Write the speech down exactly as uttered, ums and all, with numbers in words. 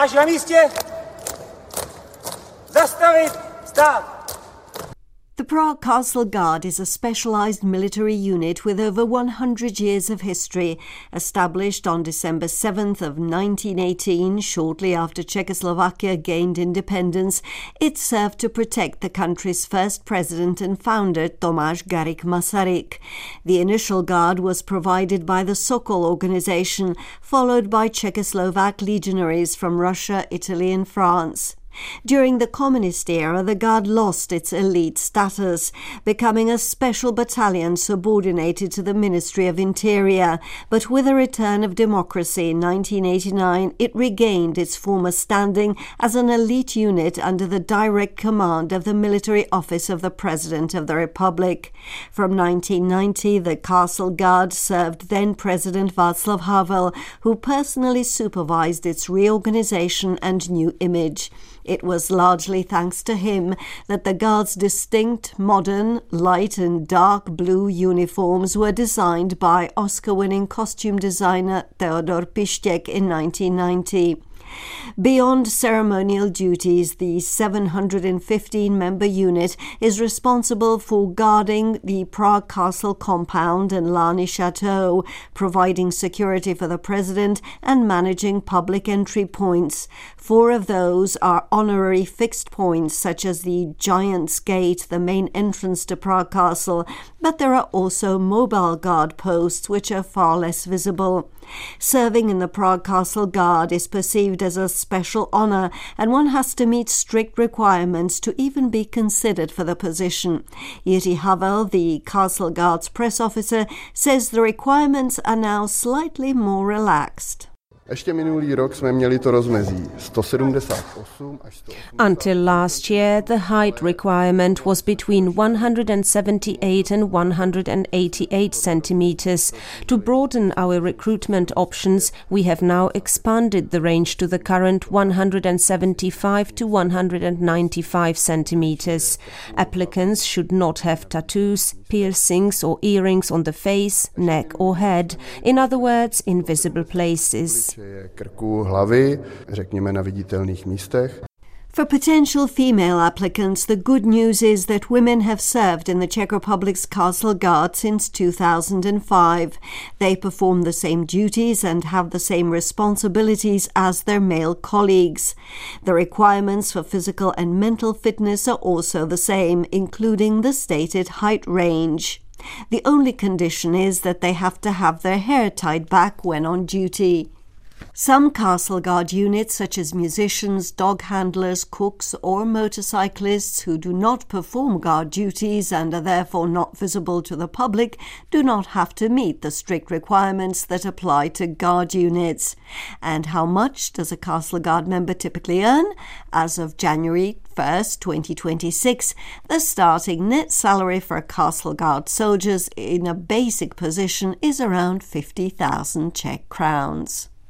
Stráž na místě! Zastavit! Stát! The Prague Castle Guard is a specialised military unit with over one hundred years of history. Established on December seventh of nineteen eighteen, shortly after Czechoslovakia gained independence, it served to protect the country's first president and founder, Tomáš Garrigue Masaryk. The initial guard was provided by the Sokol organization, followed by Czechoslovak legionaries from Russia, Italy and France. During the communist era, the Guard lost its elite status, becoming a special battalion subordinated to the Ministry of Interior. But with the return of democracy in nineteen eighty-nine, it regained its former standing as an elite unit under the direct command of the Military Office of the President of the Republic. From nineteen ninety, the Castle Guard served then-President Václav Havel, who personally supervised its reorganization and new image. It was largely thanks to him that the Guard's distinct, modern, light and dark blue uniforms were designed by Oscar-winning costume designer Theodor Pištěk in nineteen ninety. Beyond ceremonial duties, the seven hundred fifteen member unit is responsible for guarding the Prague Castle compound and Lani Chateau, providing security for the president and managing public entry points. Four of those are honorary fixed points, such as the Giant's Gate, the main entrance to Prague Castle, but there are also mobile guard posts which are far less visible. Serving in the Prague Castle Guard is perceived as a special honour, and one has to meet strict requirements to even be considered for the position. Jiří Havel, the Castle Guard's press officer, says the requirements are now slightly more relaxed. Ještě minulý rok jsme měli to rozmezí sto sedmdesát osm až sto osmdesát. Until last year, the height requirement was between one hundred seventy-eight and one hundred eighty-eight centimeters. To broaden our recruitment options, we have now expanded the range to the current one hundred seventy-five to one hundred ninety-five centimeters. Applicants should not have tattoos, piercings or earrings on the face, neck or head. In other words, invisible places. Krku, hlavy, řekněme na viditelných místech. For potential female applicants, the good news is that women have served in the Czech Republic's Castle Guard since two thousand five. They perform the same duties and have the same responsibilities as their male colleagues. The requirements for physical and mental fitness are also the same, including the stated height range. The only condition is that they have to have their hair tied back when on duty. Some Castle Guard units, such as musicians, dog handlers, cooks or motorcyclists who do not perform guard duties and are therefore not visible to the public, do not have to meet the strict requirements that apply to guard units. And how much does a Castle Guard member typically earn? As of January first, twenty twenty-six, the starting net salary for a Castle Guard soldiers in a basic position is around fifty thousand Czech crowns.